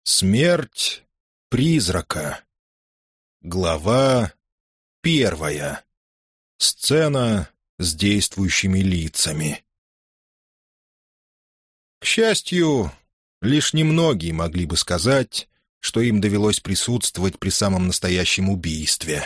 Смерть призрака. Глава 1. Сцена с действующими лицами. К счастью, лишь немногие могли бы сказать, что им довелось присутствовать при самом настоящем убийстве.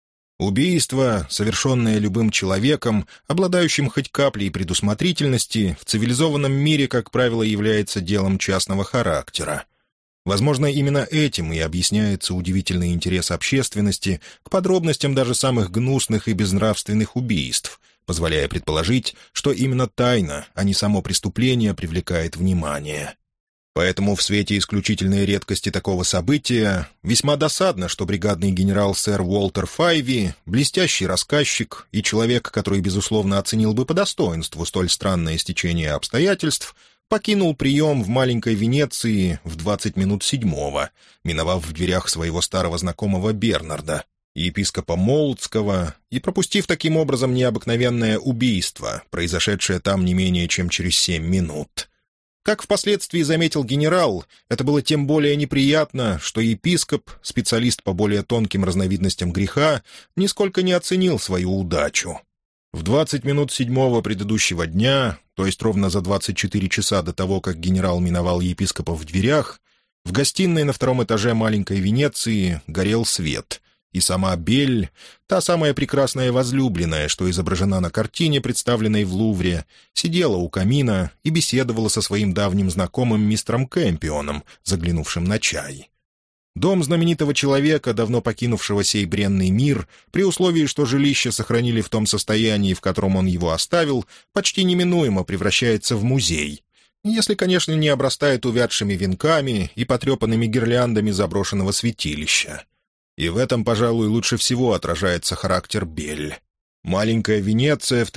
Убийство, совершенное любым человеком, обладающим хоть каплей предусмотрительности, в цивилизованном мире, как правило, является делом частного характера. Возможно, именно этим и объясняется удивительный интерес общественности к подробностям даже самых гнусных и безнравственных убийств, позволяя предположить, что именно тайна, а не само преступление, привлекает внимание. Поэтому в свете исключительной редкости такого события весьма досадно, что бригадный генерал сэр Уолтер Файви, блестящий рассказчик и человек, который, безусловно, оценил бы по достоинству столь странное стечение обстоятельств, покинул прием в маленькой Венеции в 20 минут 7, миновав в дверях своего старого знакомого Бернарда, епископа Молдского, и пропустив таким образом необыкновенное убийство, произошедшее там не менее чем через 7 минут. Как впоследствии заметил генерал, это было тем более неприятно, что епископ, специалист по более тонким разновидностям греха, нисколько не оценил свою удачу. В 20 минут 7 предыдущего дня, то есть ровно за 24 часа до того, как генерал миновал епископа в дверях, в гостиной на 2 этаже маленькой Венеции горел свет, и сама Белль, та самая прекрасная возлюбленная, что изображена на картине, представленной в Лувре, сидела у камина и беседовала со своим давним знакомым мистером Кэмпионом, заглянувшим на чай. Дом знаменитого человека, давно покинувшего сей бренный мир, при условии, что жилище сохранили в том состоянии, в котором он его оставил, почти неминуемо превращается в музей, если, конечно, не обрастает увядшими венками и потрепанными гирляндами заброшенного святилища. И в этом, пожалуй, лучше всего отражается характер Белль. Маленькая Венеция в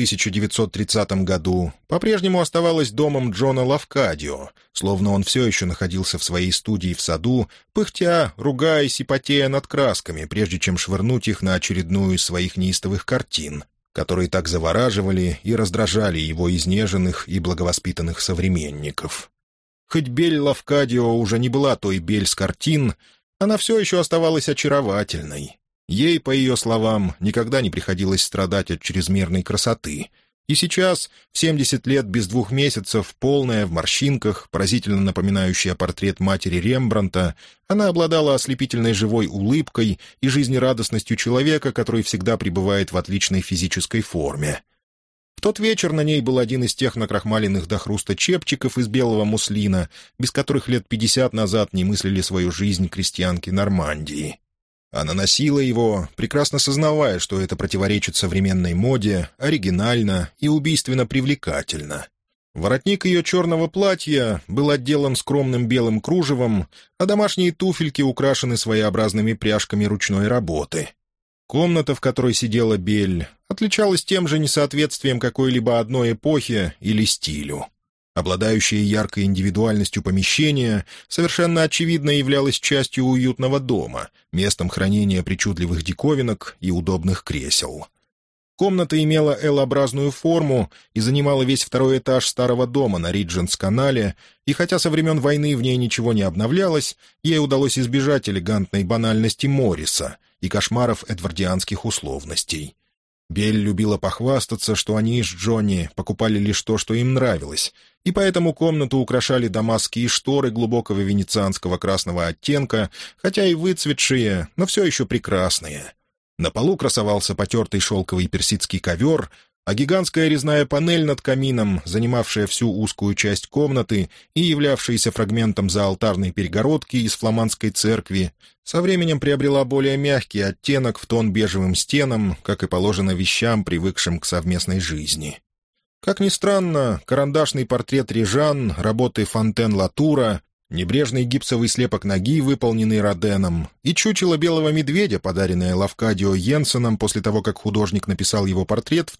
1930 году по-прежнему оставалась домом Джона Лавкадио, словно он все еще находился в своей студии в саду, пыхтя, ругаясь и потея над красками, прежде чем швырнуть их на очередную из своих неистовых картин, которые так завораживали и раздражали его изнеженных и благовоспитанных современников. Хоть Белль Лавкадио уже не была той Белль с картин, она все еще оставалась очаровательной. Ей, по ее словам, никогда не приходилось страдать от чрезмерной красоты. И сейчас, в 70 лет без 2 месяцев, полная, в морщинках, поразительно напоминающая портрет матери Рембрандта, она обладала ослепительной живой улыбкой и жизнерадостностью человека, который всегда пребывает в отличной физической форме. В тот вечер на ней был один из тех накрахмаленных до хруста чепчиков из белого муслина, без которых лет 50 назад не мыслили свою жизнь крестьянки Нормандии. Она носила его, прекрасно сознавая, что это противоречит современной моде, оригинально и убийственно привлекательно. Воротник ее черного платья был отделан скромным белым кружевом, а домашние туфельки украшены своеобразными пряжками ручной работы. Комната, в которой сидела Белль, отличалась тем же несоответствием какой-либо одной эпохе или стилю. Обладающее яркой индивидуальностью помещение совершенно очевидно являлось частью уютного дома, местом хранения причудливых диковинок и удобных кресел. Комната имела L-образную форму и занимала весь 2-й этаж старого дома на Риджентс-канале, и хотя со времен войны в ней ничего не обновлялось, ей удалось избежать элегантной банальности Морриса и кошмаров эдвардианских условностей. Белль любила похвастаться, что они с Джонни покупали лишь то, что им нравилось, и поэтому комнату украшали дамасские шторы глубокого венецианского красного оттенка, хотя и выцветшие, но все еще прекрасные. На полу красовался потертый шелковый персидский ковер, а гигантская резная панель над камином, занимавшая всю узкую часть комнаты и являвшаяся фрагментом заалтарной перегородки из фламандской церкви, со временем приобрела более мягкий оттенок в тон бежевым стенам, как и положено вещам, привыкшим к совместной жизни. Как ни странно, карандашный портрет Режан, работы Фонтен-Латура, небрежный гипсовый слепок ноги, выполненный Роденом, и чучело белого медведя, подаренное Лавкадио Йенсеном после того, как художник написал его портрет в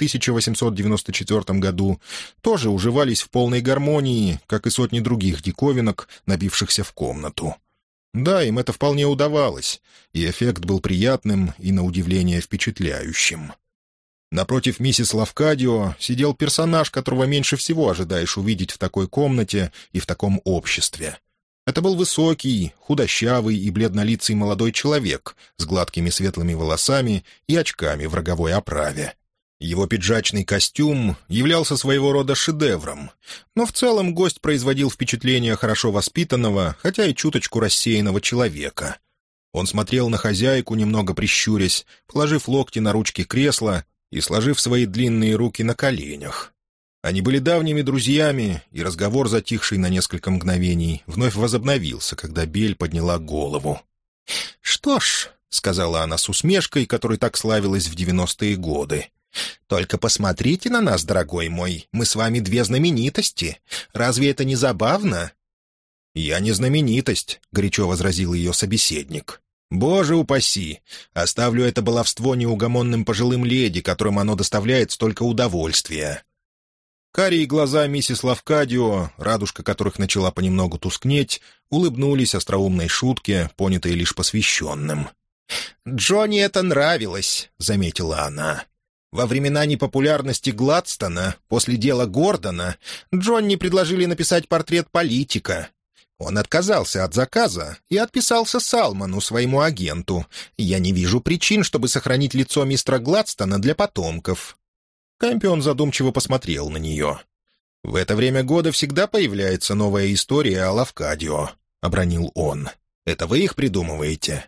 1894 году, тоже уживались в полной гармонии, как и сотни других диковинок, набившихся в комнату. Да, им это вполне удавалось, и эффект был приятным и, на удивление, впечатляющим. Напротив миссис Лавкадио сидел персонаж, которого меньше всего ожидаешь увидеть в такой комнате и в таком обществе. Это был высокий, худощавый и бледнолицый молодой человек с гладкими светлыми волосами и очками в роговой оправе. Его пиджачный костюм являлся своего рода шедевром, но в целом гость производил впечатление хорошо воспитанного, хотя и чуточку рассеянного человека. Он смотрел на хозяйку, немного прищурясь, положив локти на ручки кресла и сложив свои длинные руки на коленях. Они были давними друзьями, и разговор, затихший на несколько мгновений, вновь возобновился, когда Бель подняла голову. «Что ж», — сказала она с усмешкой, которой так славилась в 90-е годы, «только посмотрите на нас, дорогой мой, мы с вами две знаменитости. Разве это не забавно?» «Я не знаменитость», — горячо возразил ее собеседник. «Боже упаси! Оставлю это баловство неугомонным пожилым леди, которым оно доставляет столько удовольствия». Карие глаза миссис Лавкадио, радужка которых начала понемногу тускнеть, улыбнулись остроумной шутке, понятой лишь посвященным. «Джонни это нравилось», — заметила она. «Во времена непопулярности Гладстона, после дела Гордона, Джонни предложили написать портрет политика. Он отказался от заказа и отписался Салману, своему агенту. Я не вижу причин, чтобы сохранить лицо мистера Гладстона для потомков». Кэмпион задумчиво посмотрел на нее. «В это время года всегда появляется новая история о Лавкадио», — обронил он. «Это вы их придумываете?»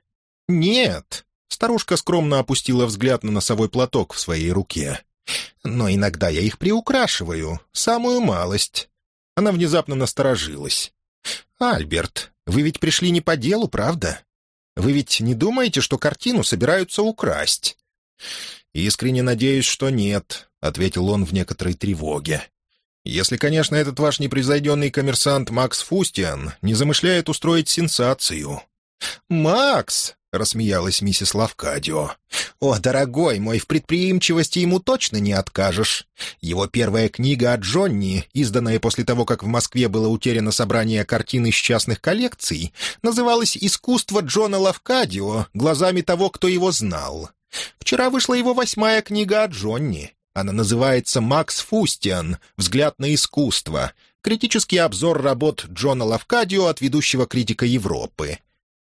«Нет». Старушка скромно опустила взгляд на носовой платок в своей руке. «Но иногда я их приукрашиваю, самую малость». Она внезапно насторожилась. «Альберт, вы ведь пришли не по делу, правда? Вы ведь не думаете, что картину собираются украсть?» «Искренне надеюсь, что нет», — ответил он в некоторой тревоге. «Если, конечно, этот ваш непревзойденный коммерсант Макс Фустиан не замышляет устроить сенсацию». «Макс!» — рассмеялась миссис Лавкадио. «О, дорогой мой, в предприимчивости ему точно не откажешь. Его первая книга о Джонни, изданная после того, как в Москве было утеряно собрание картин из частных коллекций, называлась «Искусство Джона Лавкадио глазами того, кто его знал». Вчера вышла его 8-я книга о Джонни. Она называется «Макс Фустиан. Взгляд на искусство». Критический обзор работ Джона Лавкадио от ведущего критика Европы.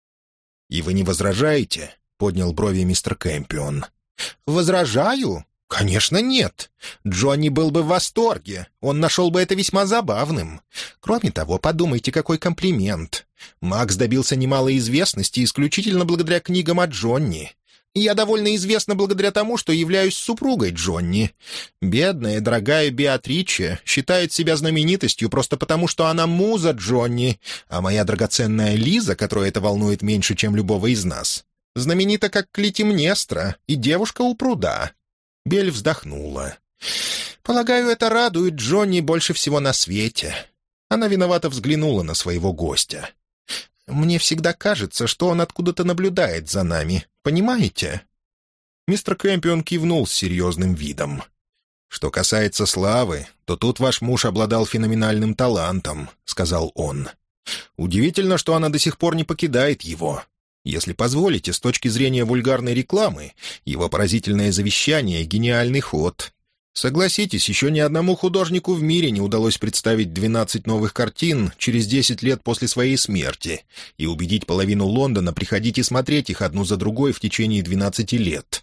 «И вы не возражаете?» — поднял брови мистер Кэмпион. «Возражаю? Конечно, нет. Джонни был бы в восторге. Он нашел бы это весьма забавным. Кроме того, подумайте, какой комплимент. Макс добился немалой известности исключительно благодаря книгам о Джонни. Я довольно известна благодаря тому, что являюсь супругой Джонни. Бедная, дорогая Беатриче считает себя знаменитостью просто потому, что она муза Джонни, а моя драгоценная Лиза, которую это волнует меньше, чем любого из нас, знаменита как Клитимнестра и девушка у пруда». Бель вздохнула. «Полагаю, это радует Джонни больше всего на свете». Она виновато взглянула на своего гостя. «Мне всегда кажется, что он откуда-то наблюдает за нами. Понимаете?» Мистер Кэмпион кивнул с серьезным видом. «Что касается славы, то тут ваш муж обладал феноменальным талантом», — сказал он. «Удивительно, что она до сих пор не покидает его. Если позволите, с точки зрения вульгарной рекламы, его поразительное завещание — гениальный ход. Согласитесь, еще ни одному художнику в мире не удалось представить 12 новых картин через 10 лет после своей смерти и убедить половину Лондона приходить и смотреть их одну за другой в течение 12 лет».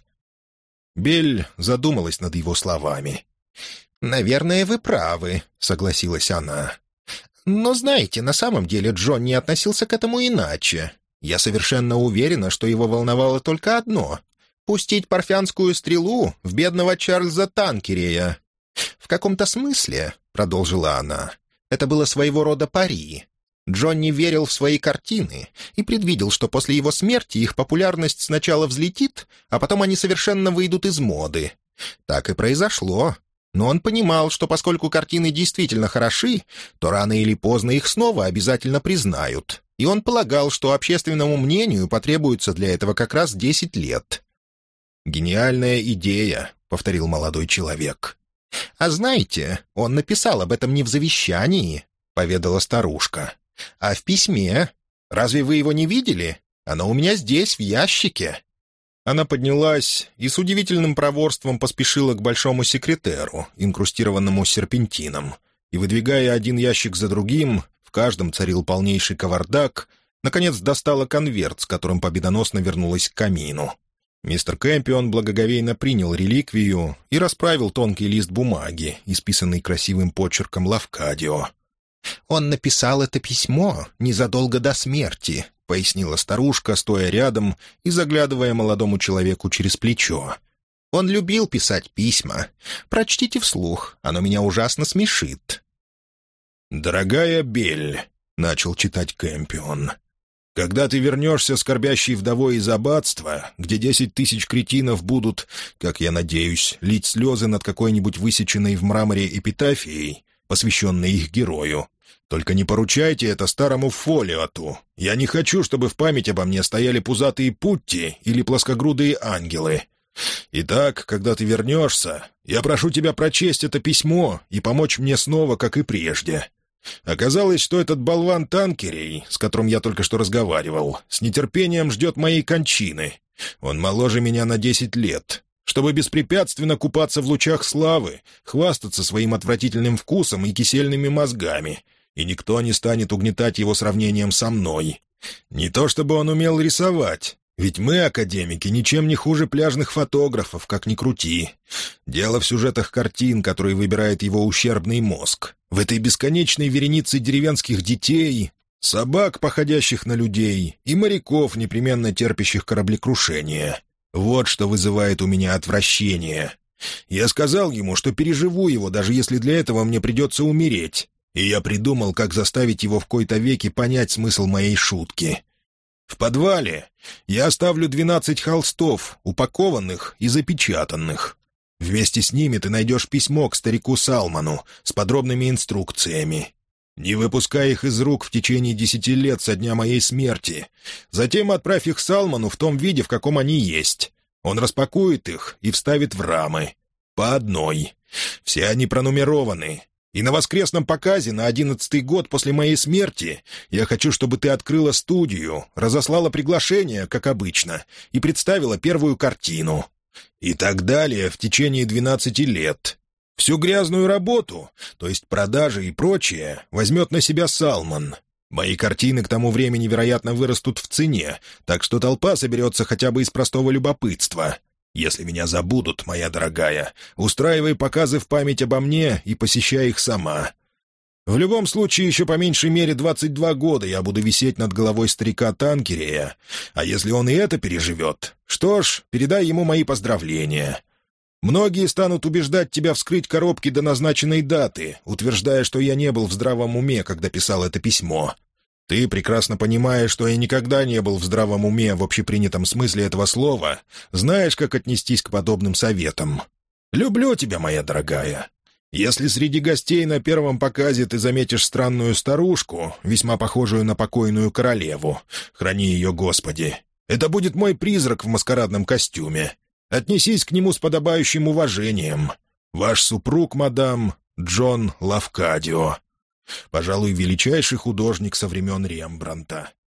Бель задумалась над его словами. «Наверное, вы правы», — согласилась она. «Но знаете, на самом деле Джон не относился к этому иначе. Я совершенно уверена, что его волновало только одно — пустить парфянскую стрелу в бедного Чарльза Танкерея. В каком-то смысле, — продолжила она, — это было своего рода пари. Джонни верил в свои картины и предвидел, что после его смерти их популярность сначала взлетит, а потом они совершенно выйдут из моды. Так и произошло. Но он понимал, что поскольку картины действительно хороши, то рано или поздно их снова обязательно признают. И он полагал, что общественному мнению потребуется для этого как раз 10 лет. «Гениальная идея», — повторил молодой человек. «А знаете, он написал об этом не в завещании», — поведала старушка, — «а в письме. Разве вы его не видели? Оно у меня здесь, в ящике». Она поднялась и с удивительным проворством поспешила к большому секретеру, инкрустированному серпентином, и, выдвигая один ящик за другим, в каждом царил полнейший кавардак, наконец достала конверт, с которым победоносно вернулась к камину. Мистер Кэмпион благоговейно принял реликвию и расправил тонкий лист бумаги, исписанный красивым почерком Лавкадио. «Он написал это письмо незадолго до смерти», — пояснила старушка, стоя рядом и заглядывая молодому человеку через плечо. «Он любил писать письма. Прочтите вслух, оно меня ужасно смешит». «Дорогая Белль», — начал читать Кэмпион, — «когда ты вернешься скорбящей вдовой из аббатства, где 10 тысяч кретинов будут, как я надеюсь, лить слезы над какой-нибудь высеченной в мраморе эпитафией, посвященной их герою, только не поручайте это старому Фолиоту. Я не хочу, чтобы в память обо мне стояли пузатые путти или плоскогрудые ангелы. Итак, когда ты вернешься, я прошу тебя прочесть это письмо и помочь мне снова, как и прежде». Оказалось, что этот болван Танкерей, с которым я только что разговаривал, с нетерпением ждет моей кончины. Он моложе меня на 10 лет. Чтобы беспрепятственно купаться в лучах славы, хвастаться своим отвратительным вкусом и кисельными мозгами, и никто не станет угнетать его сравнением со мной. Не то чтобы он умел рисовать, ведь мы, академики, ничем не хуже пляжных фотографов, как ни крути. Дело в сюжетах картин, которые выбирает его ущербный мозг. В этой бесконечной веренице деревенских детей, собак, походящих на людей, и моряков, непременно терпящих кораблекрушение. Вот что вызывает у меня отвращение. Я сказал ему, что переживу его, даже если для этого мне придется умереть. И я придумал, как заставить его в кои-то веки понять смысл моей шутки. В подвале я оставлю 12 холстов, упакованных и запечатанных. Вместе с ними ты найдешь письмо к старику Салману с подробными инструкциями. Не выпускай их из рук в течение 10 лет со дня моей смерти. Затем отправь их Салману в том виде, в каком они есть. Он распакует их и вставит в рамы. По одной. Все они пронумерованы. И на воскресном показе на 11-й год после моей смерти я хочу, чтобы ты открыла студию, разослала приглашение, как обычно, и представила первую картину. И так далее в течение 12 лет. Всю грязную работу, то есть продажи и прочее, возьмет на себя Салман. Мои картины к тому времени, вероятно, вырастут в цене, так что толпа соберется хотя бы из простого любопытства. Если меня забудут, моя дорогая, устраивай показы в память обо мне и посещай их сама. В любом случае, еще по меньшей мере 22 года я буду висеть над головой старика Танкерея, а если он и это переживет, что ж, передай ему мои поздравления. Многие станут убеждать тебя вскрыть коробки до назначенной даты, утверждая, что я не был в здравом уме, когда писал это письмо. Ты прекрасно понимаешь, что я никогда не был в здравом уме в общепринятом смысле этого слова, знаешь, как отнестись к подобным советам. Люблю тебя, моя дорогая. Если среди гостей на первом показе ты заметишь странную старушку, весьма похожую на покойную королеву, храни ее, Господи, это будет мой призрак в маскарадном костюме. Отнесись к нему с подобающим уважением. Ваш супруг, мадам, Джон Лавкадио. Пожалуй, величайший художник со времен Рембрандта.